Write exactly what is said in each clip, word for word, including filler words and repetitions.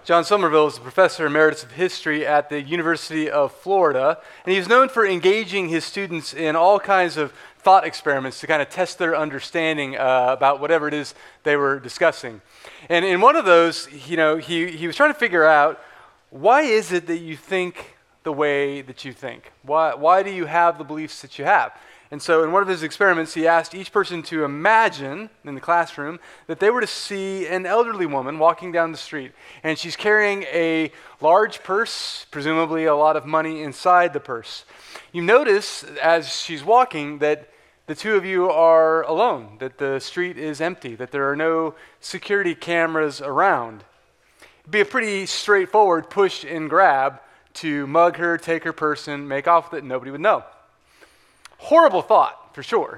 John Somerville is a professor emeritus of history at the University of Florida, and he's known for engaging his students in all kinds of thought experiments to kind of test their understanding uh, about whatever it is they were discussing. And in one of those, you know, he, he was trying to figure out, why is it that you think the way that you think? Why, why do you have the beliefs that you have? And so in one of his experiments, he asked each person to imagine in the classroom that they were to see an elderly woman walking down the street. And she's carrying a large purse, presumably a lot of money inside the purse. You notice as she's walking that the two of you are alone, that the street is empty, that there are no security cameras around. It'd be a pretty straightforward push and grab to mug her, take her purse, and make off with it, and nobody would know. Horrible thought, for sure.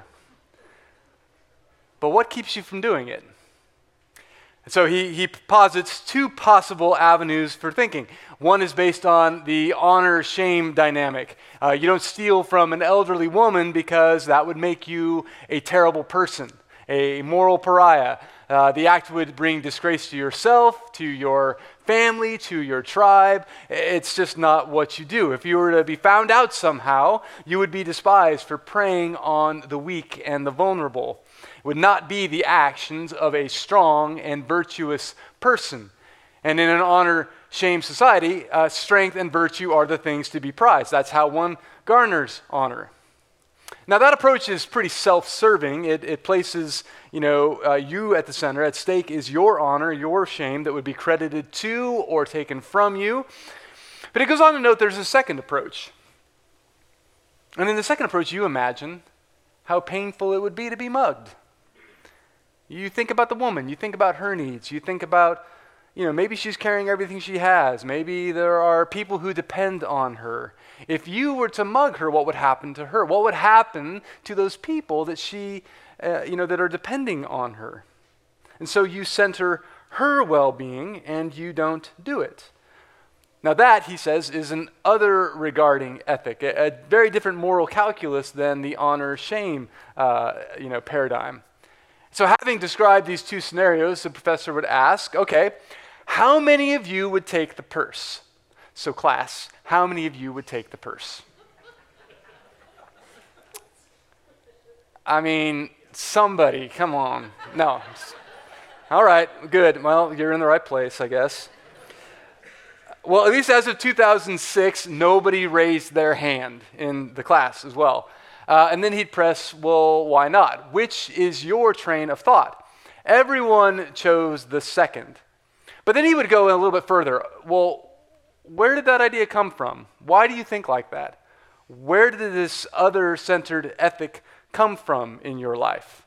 But what keeps you from doing it? And so he, he posits two possible avenues for thinking. One is based on the honor-shame dynamic. Uh, you don't steal from an elderly woman because that would make you a terrible person, a moral pariah. Uh, the act would bring disgrace to yourself, to your family, to your tribe. It's just not what you do. If you were to be found out somehow, you would be despised for preying on the weak and the vulnerable. It would not be the actions of a strong and virtuous person. And in an honor-shame society, uh, strength and virtue are the things to be prized. That's how one garners honor. Now that approach is pretty self-serving. It, it places, you know, uh, you at the center. At stake is your honor, your shame that would be credited to or taken from you. But it goes on to note there's a second approach. And in the second approach, you imagine how painful it would be to be mugged. You think about the woman. You think about her needs. You think about, you know, maybe she's carrying everything she has. Maybe there are people who depend on her. If you were to mug her, what would happen to her? What would happen to those people that she, uh, you know, that are depending on her? And so you center her well-being and you don't do it. Now that, he says, is an other-regarding ethic, a, a very different moral calculus than the honor-shame, uh, you know, paradigm. So having described these two scenarios, the professor would ask, okay, how many of you would take the purse? So class, how many of you would take the purse? I mean, somebody, come on. No. All right, good. Well, you're in the right place, I guess. Well, at least as of two thousand six, nobody raised their hand in the class as well. Uh, and then he'd press, well, why not? Which is your train of thought? Everyone chose the second. But then he would go a little bit further. Well, where did that idea come from? Why do you think like that? Where did this other-centered ethic come from in your life?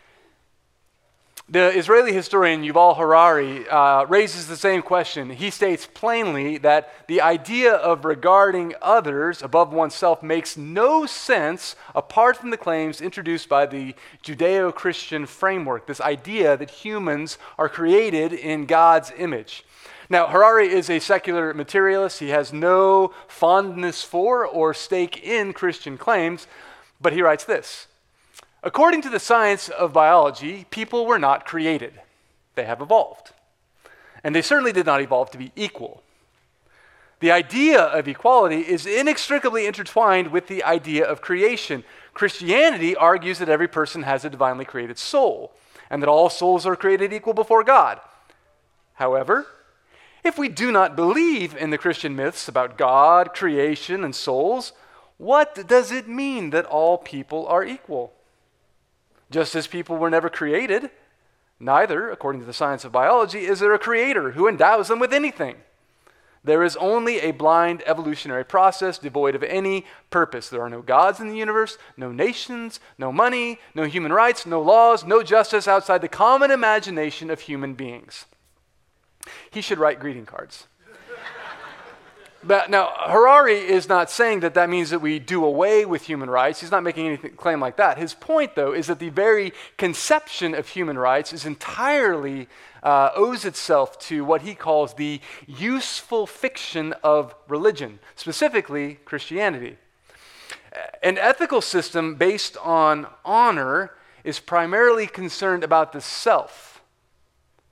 The Israeli historian Yuval Harari uh, raises the same question. He states plainly that the idea of regarding others above oneself makes no sense apart from the claims introduced by the Judeo-Christian framework, this idea that humans are created in God's image. Now, Harari is a secular materialist. He has no fondness for or stake in Christian claims, but he writes this. According to the science of biology, people were not created. They have evolved. And they certainly did not evolve to be equal. The idea of equality is inextricably intertwined with the idea of creation. Christianity argues that every person has a divinely created soul, and that all souls are created equal before God. However, if we do not believe in the Christian myths about God, creation, and souls, what does it mean that all people are equal? Just as people were never created, neither, according to the science of biology, is there a creator who endows them with anything. There is only a blind evolutionary process devoid of any purpose. There are no gods in the universe, no nations, no money, no human rights, no laws, no justice outside the common imagination of human beings. He should write greeting cards. But now, Harari is not saying that that means that we do away with human rights. He's not making any claim like that. His point, though, is that the very conception of human rights is entirely uh, owes itself to what he calls the useful fiction of religion, specifically Christianity. An ethical system based on honor is primarily concerned about the self.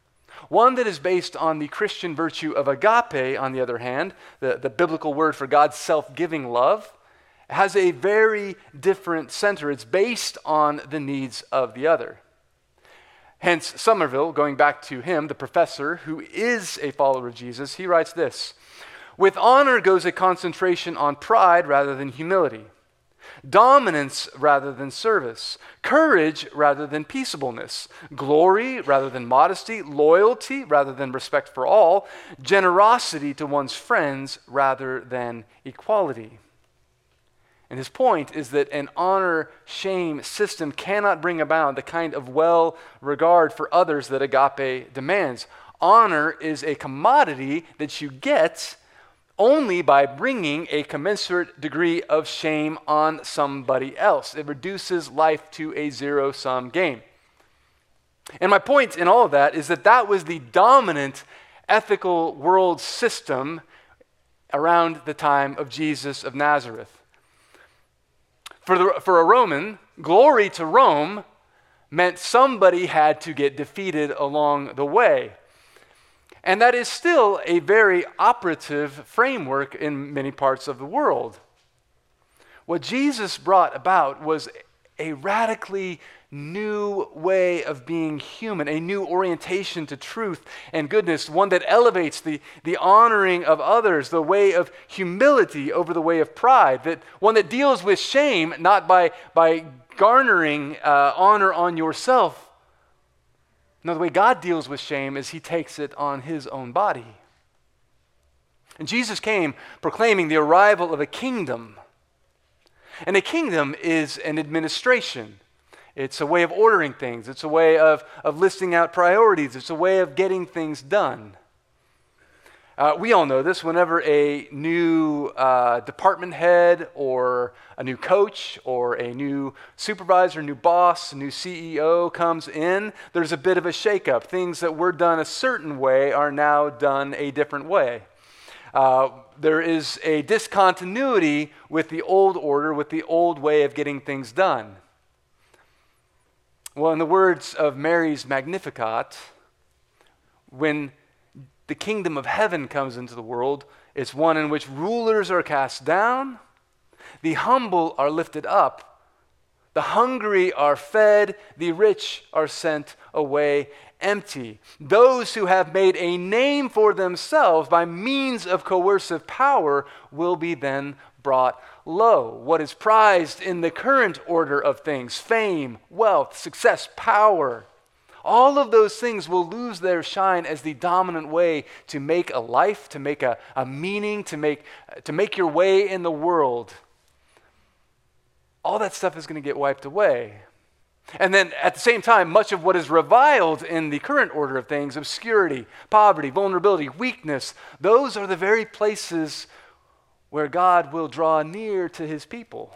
One that is based on the Christian virtue of agape, on the other hand, the, the biblical word for God's self-giving love, has a very different center. It's based on the needs of the other. Hence, Somerville, going back to him, the professor, who is a follower of Jesus, he writes this: "With honor goes a concentration on pride rather than humility, dominance rather than service, courage rather than peaceableness, glory rather than modesty, loyalty rather than respect for all, generosity to one's friends rather than equality." And his point is that an honor-shame system cannot bring about the kind of well-regard for others that agape demands. Honor is a commodity that you get only by bringing a commensurate degree of shame on somebody else. It reduces life to a zero-sum game. And my point in all of that is that that was the dominant ethical world system around the time of Jesus of Nazareth. For, the, for a Roman, glory to Rome meant somebody had to get defeated along the way. And that is still a very operative framework in many parts of the world. What Jesus brought about was a radically new way of being human, a new orientation to truth and goodness, one that elevates the, the honoring of others, the way of humility over the way of pride, that one that deals with shame not by, by garnering uh, honor on yourself. No, the way God deals with shame is he takes it on his own body. And Jesus came proclaiming the arrival of a kingdom. And a kingdom is an administration. It's a way of ordering things. It's a way of, of listing out priorities. It's a way of getting things done. Uh, we all know this. Whenever a new uh, department head or a new coach or a new supervisor, new boss, a new C E O comes in, there's a bit of a shakeup. Things that were done a certain way are now done a different way. Uh, there is a discontinuity with the old order, with the old way of getting things done. Well, in the words of Mary's Magnificat, when the kingdom of heaven comes into the world, it's one in which rulers are cast down, the humble are lifted up, the hungry are fed, the rich are sent away empty. Those who have made a name for themselves by means of coercive power will be then brought low. What is prized in the current order of things, fame, wealth, success, power, all of those things will lose their shine as the dominant way to make a life, to make a, a meaning, to make, to make your way in the world. All that stuff is going to get wiped away. And then at the same time, much of what is reviled in the current order of things, obscurity, poverty, vulnerability, weakness, those are the very places where God will draw near to his people.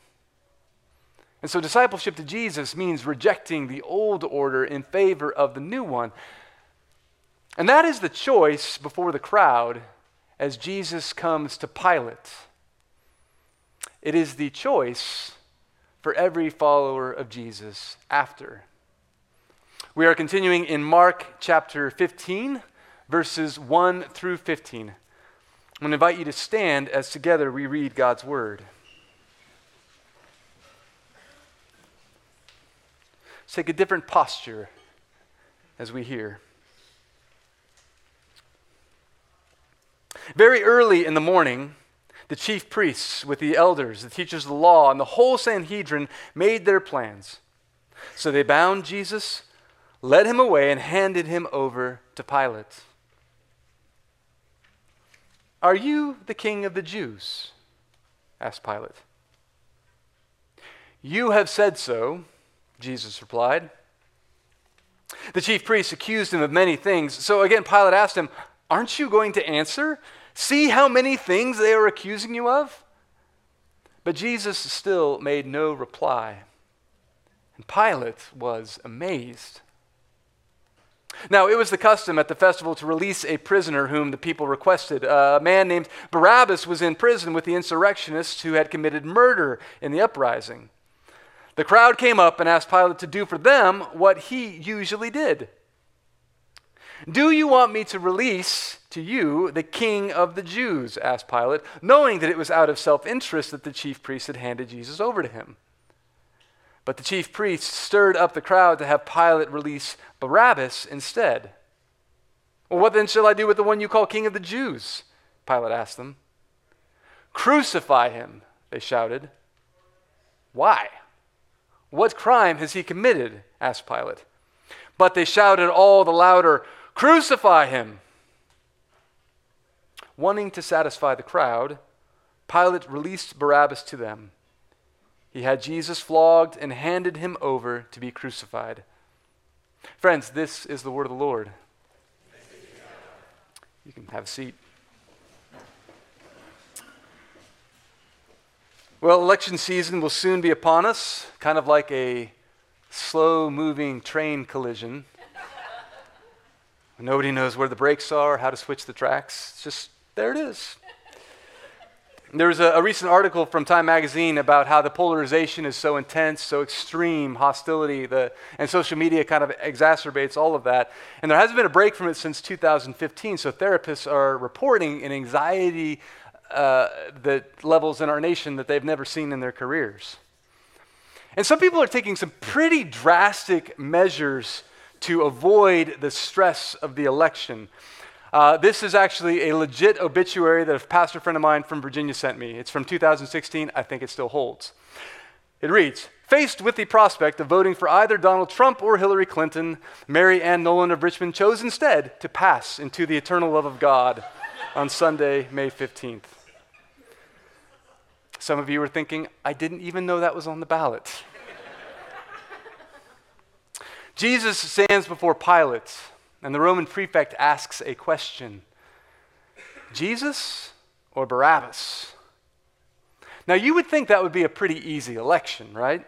And so discipleship to Jesus means rejecting the old order in favor of the new one. And that is the choice before the crowd as Jesus comes to Pilate. It is the choice for every follower of Jesus after. We are continuing in Mark chapter fifteen, verses one through fifteen. I'm going to invite you to stand as together we read God's word. Let's take a different posture as we hear. Very early in the morning, the chief priests with the elders, the teachers of the law, and the whole Sanhedrin made their plans. So they bound Jesus, led him away, and handed him over to Pilate. "Are you the king of the Jews?" asked Pilate. "You have said so," Jesus replied. The chief priests accused him of many things. So again, Pilate asked him, "Aren't you going to answer? See how many things they are accusing you of?" But Jesus still made no reply. And Pilate was amazed. Now, it was the custom at the festival to release a prisoner whom the people requested. Uh, a man named Barabbas was in prison with the insurrectionists who had committed murder in the uprising. The crowd came up and asked Pilate to do for them what he usually did. "Do you want me to release to you the king of the Jews?" asked Pilate, knowing that it was out of self-interest that the chief priests had handed Jesus over to him. But the chief priests stirred up the crowd to have Pilate release Barabbas instead. "Well, what then shall I do with the one you call king of the Jews?" Pilate asked them. "Crucify him," they shouted. "Why? What crime has he committed?" asked Pilate. But they shouted all the louder, "Crucify him!" Wanting to satisfy the crowd, Pilate released Barabbas to them. He had Jesus flogged and handed him over to be crucified. Friends, this is the word of the Lord. You can have a seat. Well, election season will soon be upon us, kind of like a slow-moving train collision. Nobody knows where the brakes are, how to switch the tracks. It's just, there it is. There was a, a recent article from Time Magazine about how the polarization is so intense, so extreme, hostility, the, and social media kind of exacerbates all of that. And there hasn't been a break from it since two thousand fifteen, so therapists are reporting an anxiety uh, that levels in our nation that they've never seen in their careers. And some people are taking some pretty drastic measures to avoid the stress of the election. Uh, this is actually a legit obituary that a pastor friend of mine from Virginia sent me. It's from two thousand sixteen. I think it still holds. It reads, "Faced with the prospect of voting for either Donald Trump or Hillary Clinton, Mary Ann Nolan of Richmond chose instead to pass into the eternal love of God on Sunday, May fifteenth. Some of you are thinking, I didn't even know that was on the ballot. Jesus stands before Pilate, and the Roman prefect asks a question: Jesus or Barabbas? Now, you would think that would be a pretty easy election, right?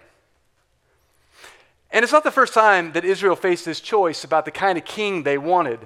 And it's not the first time that Israel faced this choice about the kind of king they wanted.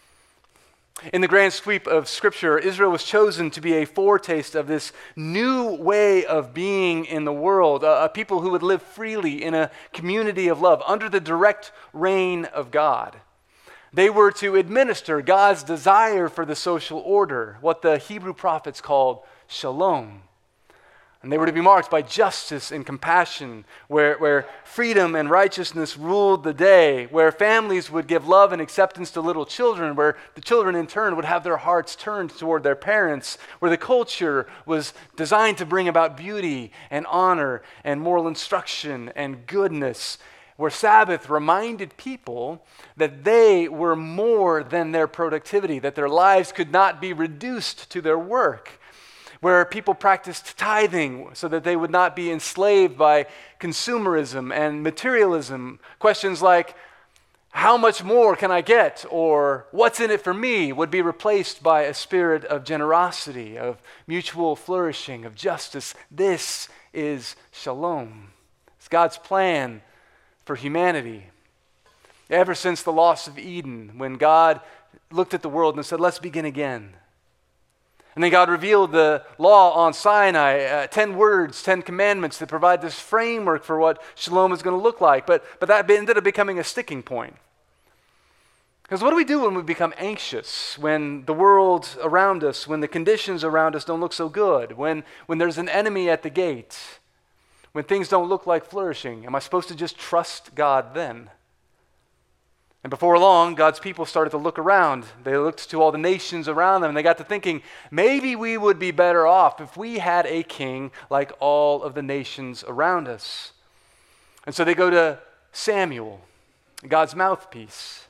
In the grand sweep of Scripture, Israel was chosen to be a foretaste of this new way of being in the world, a, a people who would live freely in a community of love under the direct reign of God. They were to administer God's desire for the social order, what the Hebrew prophets called shalom. And they were to be marked by justice and compassion, where, where freedom and righteousness ruled the day, where families would give love and acceptance to little children, where the children in turn would have their hearts turned toward their parents, where the culture was designed to bring about beauty and honor and moral instruction and goodness, where Sabbath reminded people that they were more than their productivity, that their lives could not be reduced to their work, where people practiced tithing so that they would not be enslaved by consumerism and materialism. Questions like, how much more can I get? Or what's in it for me? Would be replaced by a spirit of generosity, of mutual flourishing, of justice. This is shalom. It's God's plan for humanity. Ever since the loss of Eden, when God looked at the world and said, let's begin again. And then God revealed the law on Sinai, uh, ten words, ten commandments that provide this framework for what shalom is going to look like. But, but that ended up becoming a sticking point. Because what do we do when we become anxious, when the world around us, when the conditions around us don't look so good, when, when there's an enemy at the gate, when things don't look like flourishing? Am I supposed to just trust God then? And before long, God's people started to look around. They looked to all the nations around them, and they got to thinking, maybe we would be better off if we had a king like all of the nations around us. And so they go to Samuel, God's mouthpiece,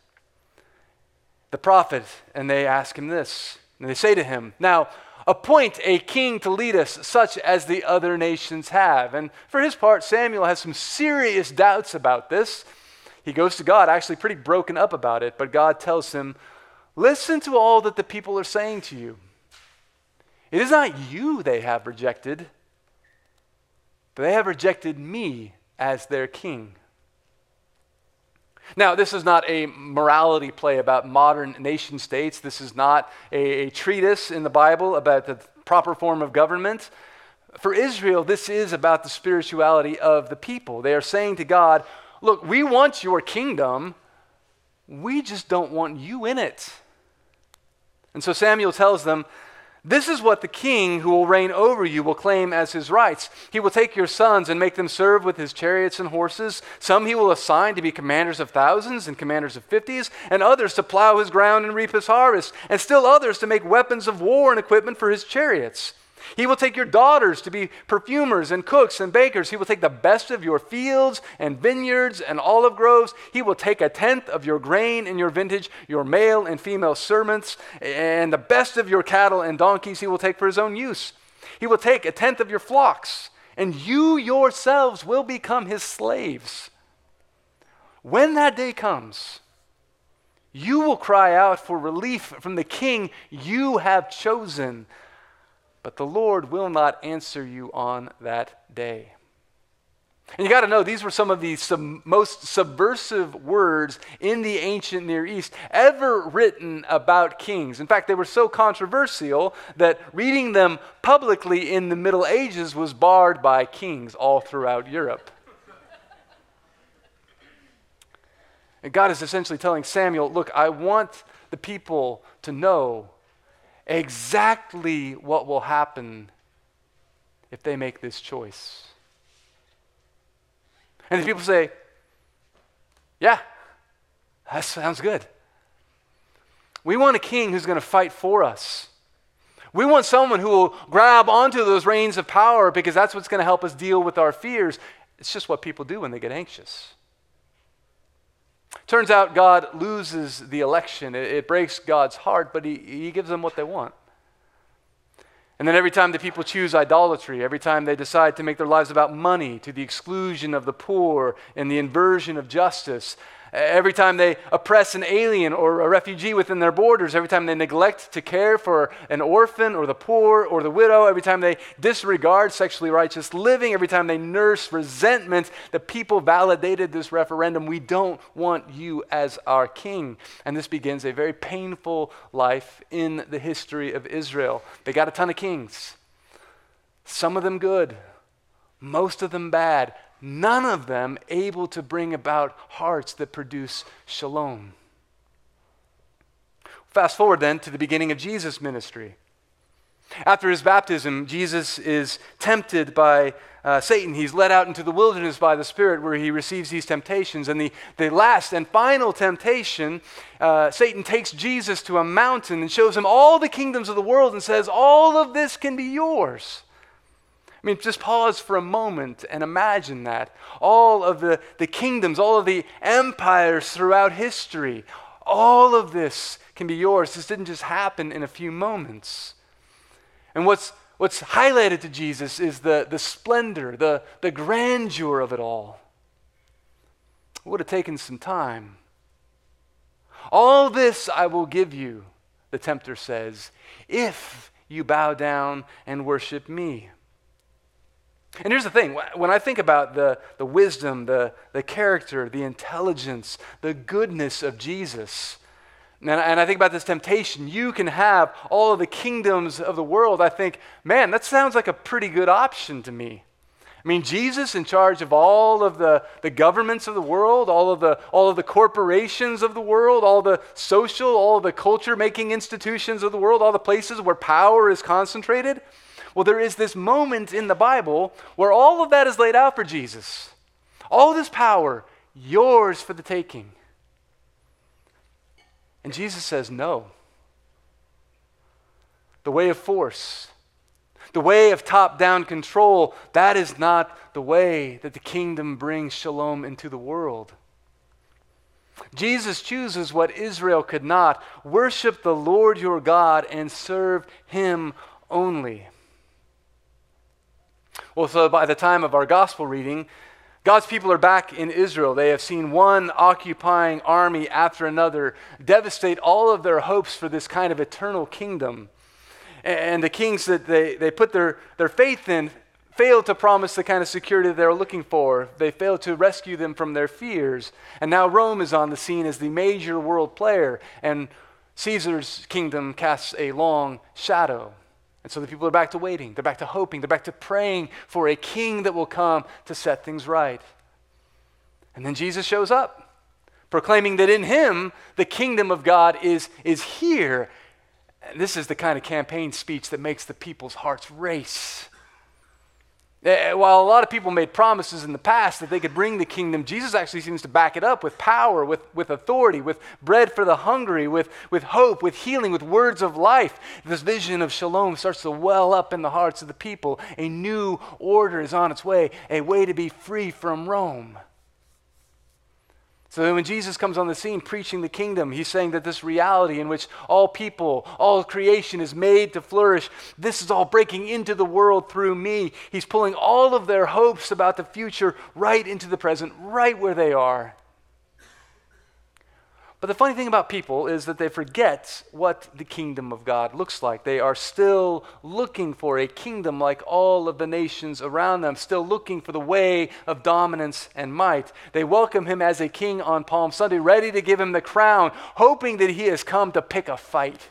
the prophet, and they ask him this. And they say to him, now, appoint a king to lead us, such as the other nations have. And for his part, Samuel has some serious doubts about this. He goes to God, actually pretty broken up about it, but God tells him, listen to all that the people are saying to you. It is not you they have rejected, but they have rejected me as their king. Now, this is not a morality play about modern nation states. This is not a, a treatise in the Bible about the proper form of government. For Israel, this is about the spirituality of the people. They are saying to God, look, we want your kingdom, we just don't want you in it. And so Samuel tells them, this is what the king who will reign over you will claim as his rights. He will take your sons and make them serve with his chariots and horses. Some he will assign to be commanders of thousands and commanders of fifties, and others to plow his ground and reap his harvest, and still others to make weapons of war and equipment for his chariots. He will take your daughters to be perfumers and cooks and bakers. He will take the best of your fields and vineyards and olive groves. He will take a tenth of your grain and your vintage, your male and female servants, and the best of your cattle and donkeys he will take for his own use. He will take a tenth of your flocks, and you yourselves will become his slaves. When that day comes, you will cry out for relief from the king you have chosen, but the Lord will not answer you on that day. And you got to know, these were some of the sub- most subversive words in the ancient Near East ever written about kings. In fact, they were so controversial that reading them publicly in the Middle Ages was barred by kings all throughout Europe. And God is essentially telling Samuel, look, I want the people to know exactly what will happen if they make this choice. And the people say, yeah, that sounds good. We want a king who's going to fight for us. We want someone who will grab onto those reins of power because that's what's going to help us deal with our fears. It's just what people do when they get anxious. Turns out God loses the election. It, it breaks God's heart, but he, he gives them what they want. And then every time the people choose idolatry, every time they decide to make their lives about money to the exclusion of the poor and the inversion of justice, every time they oppress an alien or a refugee within their borders, every time they neglect to care for an orphan or the poor or the widow, every time they disregard sexually righteous living, every time they nurse resentment, the people validated this referendum. We don't want you as our king. And this begins a very painful life in the history of Israel. They got a ton of kings. Some of them good, most of them bad. None of them able to bring about hearts that produce shalom. Fast forward then to the beginning of Jesus' ministry. After his baptism, Jesus is tempted by uh, Satan. He's led out into the wilderness by the Spirit where he receives these temptations. And the, the last and final temptation, uh, Satan takes Jesus to a mountain and shows him all the kingdoms of the world and says, all of this can be yours. I mean, just pause for a moment and imagine that. All of the, the kingdoms, all of the empires throughout history, all of this can be yours. This didn't just happen in a few moments. And what's what's highlighted to Jesus is the, the splendor, the, the grandeur of it all. It would have taken some time. All this I will give you, the tempter says, if you bow down and worship me. And here's the thing, when I think about the, the wisdom, the, the character, the intelligence, the goodness of Jesus, and, and I think about this temptation, you can have all of the kingdoms of the world, I think, man, that sounds like a pretty good option to me. I mean, Jesus in charge of all of the, the governments of the world, all of the, all of the corporations of the world, all the social, all of the culture-making institutions of the world, all the places where power is concentrated. Well, there is this moment in the Bible where all of that is laid out for Jesus. All this power, yours for the taking. And Jesus says, no. The way of force, the way of top-down control, that is not the way that the kingdom brings shalom into the world. Jesus chooses what Israel could not. Worship the Lord your God and serve him only. Well, so by the time of our gospel reading, God's people are back in Israel. They have seen one occupying army after another devastate all of their hopes for this kind of eternal kingdom. And the kings that they, they put their, their faith in failed to promise the kind of security they were looking for. They failed to rescue them from their fears. And now Rome is on the scene as the major world player, and Caesar's kingdom casts a long shadow. And so the people are back to waiting, they're back to hoping, they're back to praying for a king that will come to set things right. And then Jesus shows up. proclaiming that in him the kingdom of God is, is here. And this is the kind of campaign speech that makes the people's hearts race. Uh, while a lot of people made promises in the past that they could bring the kingdom, Jesus actually seems to back it up with power, with, with authority, with bread for the hungry, with, with hope, with healing, with words of life. This vision of shalom starts to well up in the hearts of the people. A new order is on its way, a way to be free from Rome. So when Jesus comes on the scene preaching the kingdom, he's saying that this reality in which all people, all creation is made to flourish, this is all breaking into the world through me. He's pulling all of their hopes about the future right into the present, right where they are. But the funny thing about people is that they forget what the kingdom of God looks like. They are still looking for a kingdom like all of the nations around them, still looking for the way of dominance and might. They welcome him as a king on Palm Sunday, ready to give him the crown, hoping that he has come to pick a fight.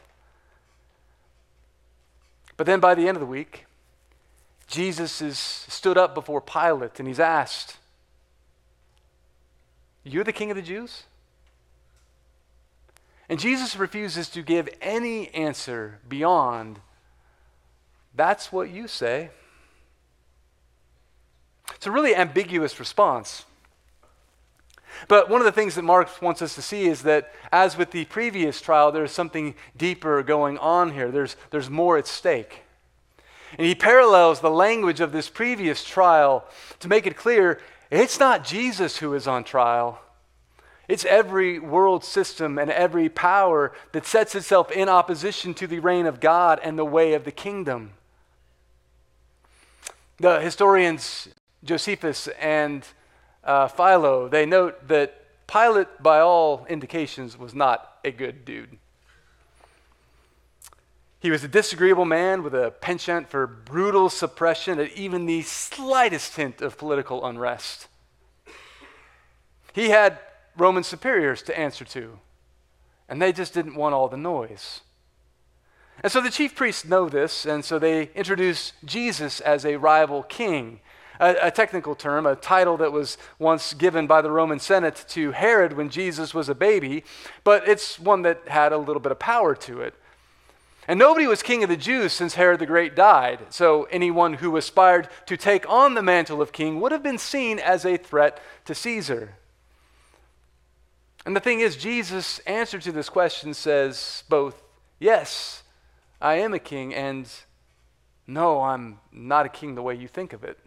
But then by the end of the week, Jesus is stood up before Pilate and he's asked, "You're the king of the Jews?" And Jesus refuses to give any answer beyond, "That's what you say." It's a really ambiguous response. But one of the things that Mark wants us to see is that, as with the previous trial, there's something deeper going on here. There's, there's more at stake. And he parallels the language of this previous trial to make it clear it's not Jesus who is on trial. It's every world system and every power that sets itself in opposition to the reign of God and the way of the kingdom. The historians Josephus and uh, Philo, they note that Pilate, by all indications, was not a good dude. He was a disagreeable man with a penchant for brutal suppression at even the slightest hint of political unrest. He had Roman superiors to answer to, and they just didn't want all the noise. And so the chief priests know this, and so they introduce Jesus as a rival king, a, a technical term, a title that was once given by the Roman Senate to Herod when Jesus was a baby, but it's one that had a little bit of power to it. And nobody was king of the Jews since Herod the Great died, so anyone who aspired to take on the mantle of king would have been seen as a threat to Caesar. And the thing is, Jesus' answer to this question says both, yes, I am a king, and no, I'm not a king the way you think of it.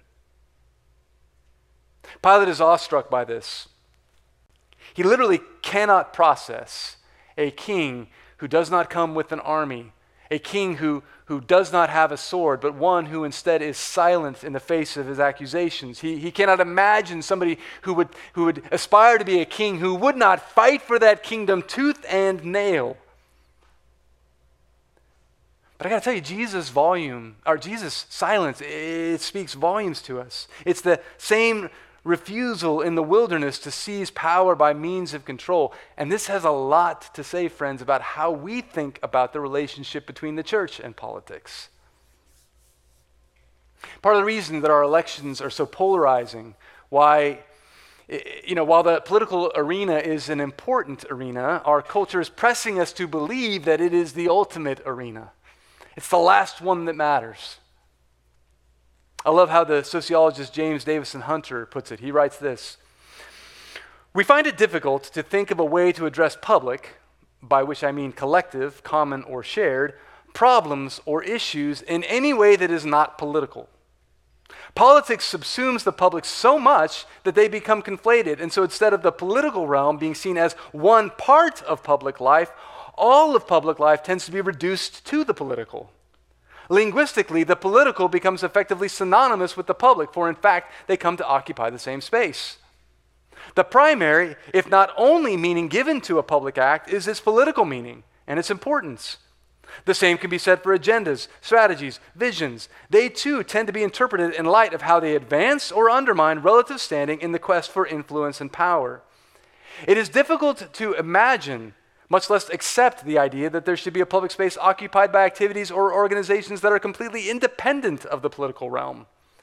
Pilate is awestruck by this. He literally cannot process a king who does not come with an army, a king who, who does not have a sword, but one who instead is silent in the face of his accusations. He, he cannot imagine somebody who would, who would aspire to be a king who would not fight for that kingdom tooth and nail. But I got to tell you, Jesus' volume, or Jesus' silence, it speaks volumes to us. It's the same refusal in the wilderness to seize power by means of control. And this has a lot to say, friends, about how we think about the relationship between the church and politics. Part of the reason that our elections are so polarizing, why, you know, while the political arena is an important arena, our culture is pressing us to believe that it is the ultimate arena. It's the last one that matters. I love how the sociologist James Davison Hunter puts it. He writes this: "We find it difficult to think of a way to address public, by which I mean collective, common, or shared, problems or issues in any way that is not political. Politics subsumes the public so much that they become conflated, and so instead of the political realm being seen as one part of public life, all of public life tends to be reduced to the political. Linguistically, the political becomes effectively synonymous with the public, for in fact, they come to occupy the same space. The primary, if not only meaning given to a public act, is its political meaning and its importance. The same can be said for agendas, strategies, visions. They too tend to be interpreted in light of how they advance or undermine relative standing in the quest for influence and power. It is difficult to imagine, much less accept, the idea that there should be a public space occupied by activities or organizations that are completely independent of the political realm.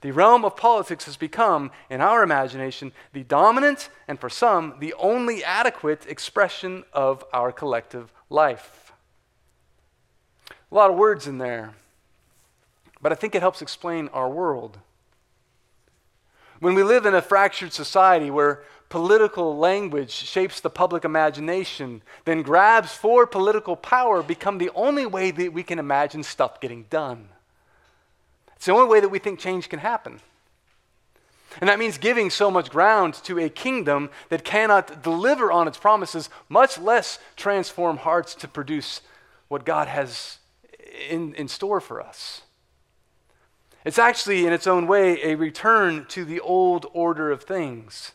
The realm of politics has become, in our imagination, the dominant and for some, the only adequate expression of our collective life. A lot of words in there, but I think it helps explain our world. When we live in a fractured society where political language shapes the public imagination, then grabs for political power become the only way that we can imagine stuff getting done. It's the only way that we think change can happen. And that means giving so much ground to a kingdom that cannot deliver on its promises, much less transform hearts to produce what God has in, in store for us. It's actually, in its own way, a return to the old order of things.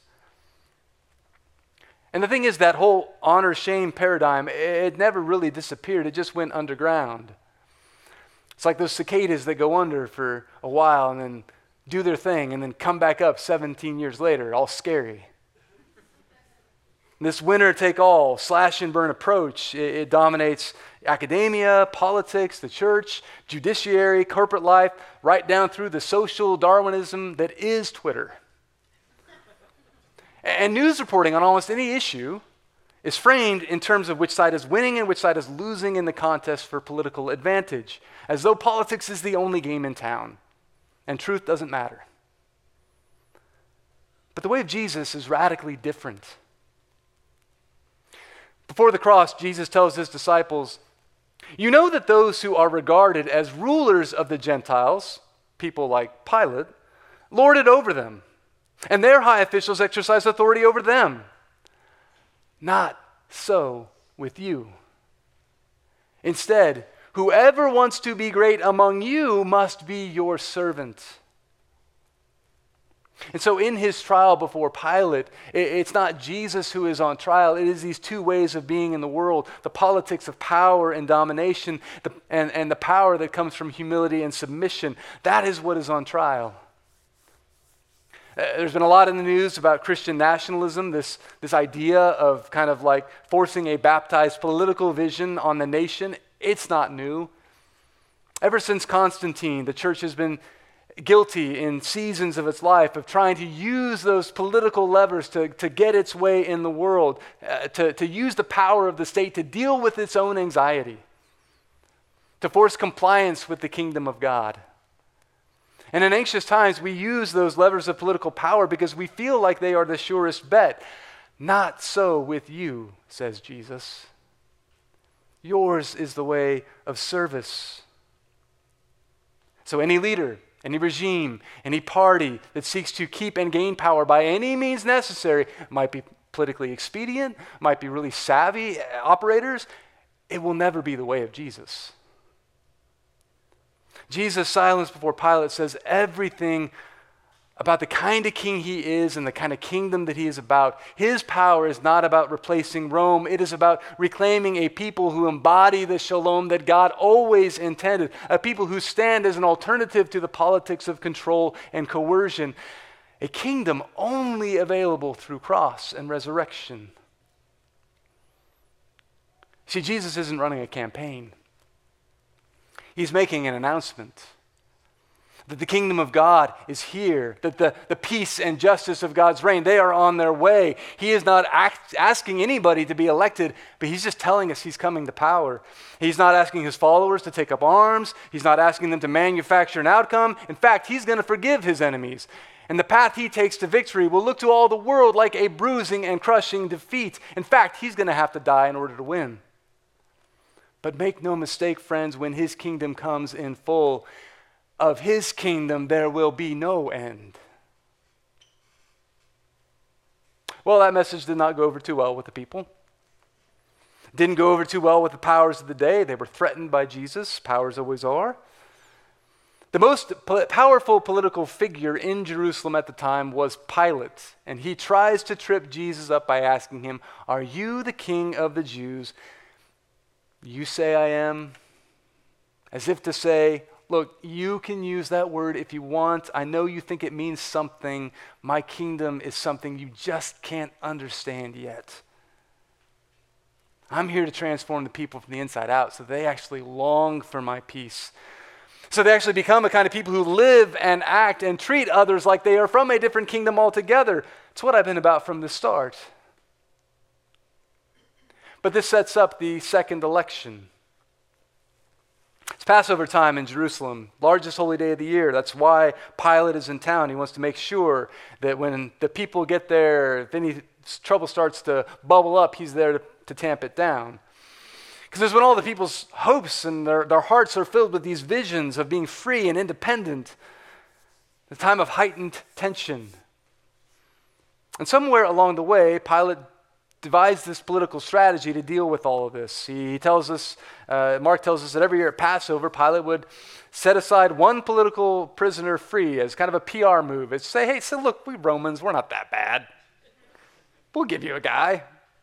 And the thing is, that whole honor-shame paradigm, it never really disappeared. It just went underground. It's like those cicadas that go under for a while and then do their thing and then come back up seventeen years later, all scary. This winner-take-all, slash-and-burn approach, it, it dominates academia, politics, the church, judiciary, corporate life, right down through the social Darwinism that is Twitter. And news reporting on almost any issue is framed in terms of which side is winning and which side is losing in the contest for political advantage, as though politics is the only game in town, and truth doesn't matter. But the way of Jesus is radically different. Before the cross, Jesus tells his disciples, "You know that those who are regarded as rulers of the Gentiles, people like Pilate, lord it over them, and their high officials exercise authority over them. Not so with you. Instead, whoever wants to be great among you must be your servant." And so in his trial before Pilate, it's not Jesus who is on trial. It is these two ways of being in the world, the politics of power and domination, the, and, and the power that comes from humility and submission. That is what is on trial. Uh, there's been a lot in the news about Christian nationalism, this, this idea of kind of like forcing a baptized political vision on the nation. It's not new. Ever since Constantine, the church has been guilty in seasons of its life of trying to use those political levers to, to get its way in the world, uh, to, to use the power of the state to deal with its own anxiety, to force compliance with the kingdom of God. And in anxious times, we use those levers of political power because we feel like they are the surest bet. Not so with you, says Jesus. Yours is the way of service. So any leader, any regime, any party that seeks to keep and gain power by any means necessary, might be politically expedient, might be really savvy operators, it will never be the way of Jesus. Jesus' silence before Pilate says everything about the kind of king he is and the kind of kingdom that he is about. His power is not about replacing Rome. It is about reclaiming a people who embody the shalom that God always intended, a people who stand as an alternative to the politics of control and coercion, a kingdom only available through cross and resurrection. See, Jesus isn't running a campaign. He's making an announcement that the kingdom of God is here, that the, the peace and justice of God's reign, they are on their way. He is not act, asking anybody to be elected, but he's just telling us he's coming to power. He's not asking his followers to take up arms. He's not asking them to manufacture an outcome. In fact, he's going to forgive his enemies. And the path he takes to victory will look to all the world like a bruising and crushing defeat. In fact, he's going to have to die in order to win. But make no mistake, friends, when his kingdom comes in full, of his kingdom there will be no end. Well, that message did not go over too well with the people. Didn't go over too well with the powers of the day. They were threatened by Jesus. Powers always are. The most po- powerful political figure in Jerusalem at the time was Pilate, and he tries to trip Jesus up by asking him, "Are you the king of the Jews?" "You say I am," as if to say, look, you can use that word if you want. I know you think it means something. My kingdom is something you just can't understand yet. I'm here to transform the people from the inside out so they actually long for my peace. So they actually become a kind of people who live and act and treat others like they are from a different kingdom altogether. It's what I've been about from the start. But this sets up the second election. It's Passover time in Jerusalem, largest holy day of the year. That's why Pilate is in town. He wants to make sure that when the people get there, if any trouble starts to bubble up, he's there to, to tamp it down. Because it's when all the people's hopes and their, their hearts are filled with these visions of being free and independent, the time of heightened tension. And somewhere along the way, Pilate devised this political strategy to deal with all of this. He tells us, uh, Mark tells us that every year at Passover, Pilate would set aside one political prisoner free as kind of a P R move. It's say, hey, so look, we Romans, we're not that bad. We'll give you a guy.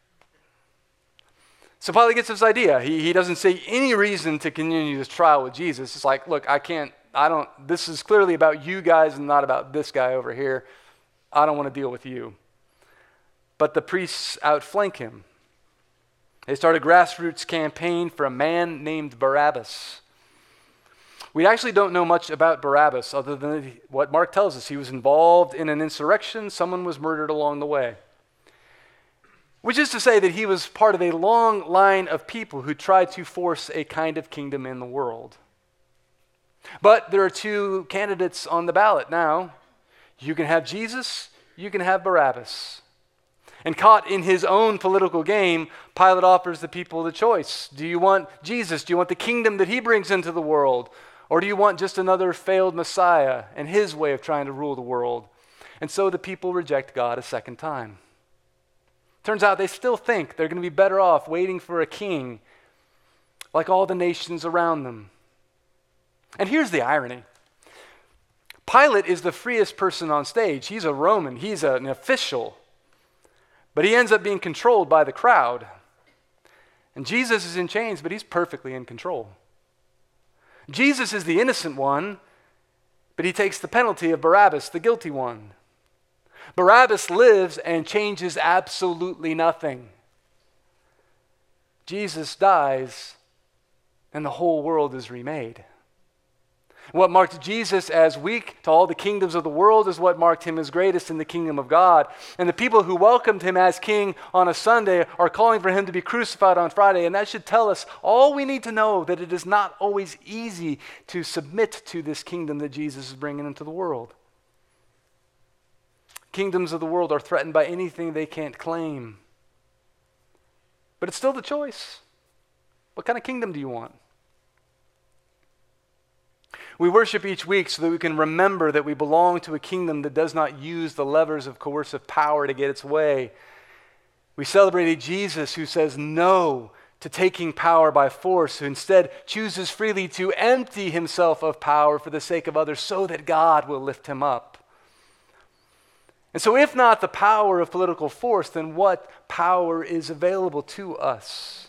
So Pilate gets this idea. He, he doesn't see any reason to continue this trial with Jesus. It's like, look, I can't, I don't, this is clearly about you guys and not about this guy over here. I don't want to deal with you. But the priests outflank him. They start a grassroots campaign for a man named Barabbas. We actually don't know much about Barabbas other than what Mark tells us. He was involved in an insurrection. Someone was murdered along the way. Which is to say that he was part of a long line of people who tried to force a kind of kingdom in the world. But there are two candidates on the ballot now. You can have Jesus, you can have Barabbas. And caught in his own political game, Pilate offers the people the choice. Do you want Jesus? Do you want the kingdom that he brings into the world? Or do you want just another failed Messiah and his way of trying to rule the world? And so the people reject God a second time. Turns out they still think they're going to be better off waiting for a king like all the nations around them. And here's the irony. Pilate is the freest person on stage. He's a Roman. He's an official. But he ends up being controlled by the crowd. And Jesus is in chains, but he's perfectly in control. Jesus is the innocent one, but he takes the penalty of Barabbas, the guilty one. Barabbas lives and changes absolutely nothing. Jesus dies, and the whole world is remade. What marked Jesus as weak to all the kingdoms of the world is what marked him as greatest in the kingdom of God. And the people who welcomed him as king on a Sunday are calling for him to be crucified on Friday. And that should tell us all we need to know, that it is not always easy to submit to this kingdom that Jesus is bringing into the world. Kingdoms of the world are threatened by anything they can't claim. But it's still the choice. What kind of kingdom do you want? We worship each week so that we can remember that we belong to a kingdom that does not use the levers of coercive power to get its way. We celebrate a Jesus who says no to taking power by force, who instead chooses freely to empty himself of power for the sake of others so that God will lift him up. And so if not the power of political force, then what power is available to us?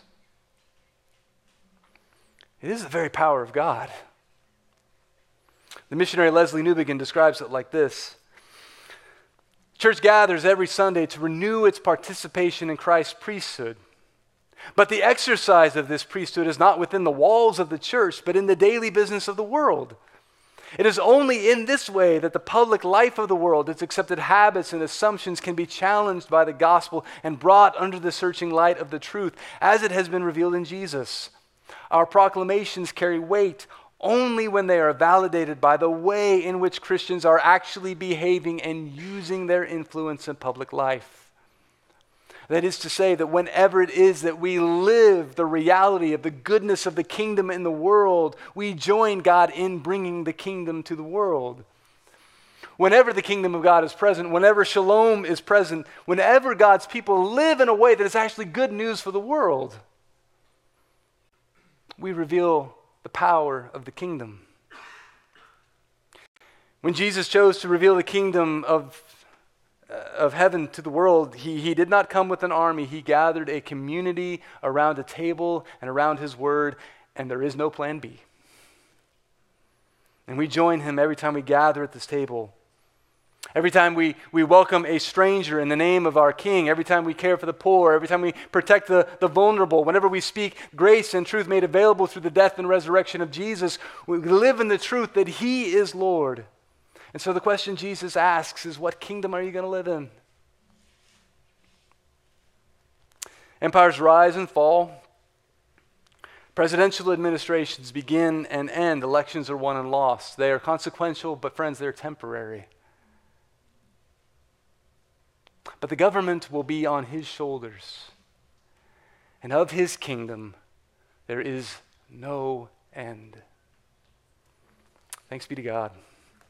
It is the very power of God. The missionary Leslie Newbigin describes it like this. Church gathers every Sunday to renew its participation in Christ's priesthood. But the exercise of this priesthood is not within the walls of the church, but in the daily business of the world. It is only in this way that the public life of the world, its accepted habits and assumptions, can be challenged by the gospel and brought under the searching light of the truth, as it has been revealed in Jesus. Our proclamations carry weight only when they are validated by the way in which Christians are actually behaving and using their influence in public life. That is to say that whenever it is that we live the reality of the goodness of the kingdom in the world, we join God in bringing the kingdom to the world. Whenever the kingdom of God is present, whenever shalom is present, whenever God's people live in a way that is actually good news for the world, we reveal the power of the kingdom. When Jesus chose to reveal the kingdom of, uh, of heaven to the world, he, he did not come with an army. He gathered a community around a table and around his word, and there is no plan B. And we join him every time we gather at this table. Every time we, we welcome a stranger in the name of our King, every time we care for the poor, every time we protect the, the vulnerable, whenever we speak grace and truth made available through the death and resurrection of Jesus, we live in the truth that he is Lord. And so the question Jesus asks is, what kingdom are you going to live in? Empires rise and fall. Presidential administrations begin and end. Elections are won and lost. They are consequential, but friends, they're temporary. But the government will be on his shoulders. And of his kingdom, there is no end. Thanks be to God.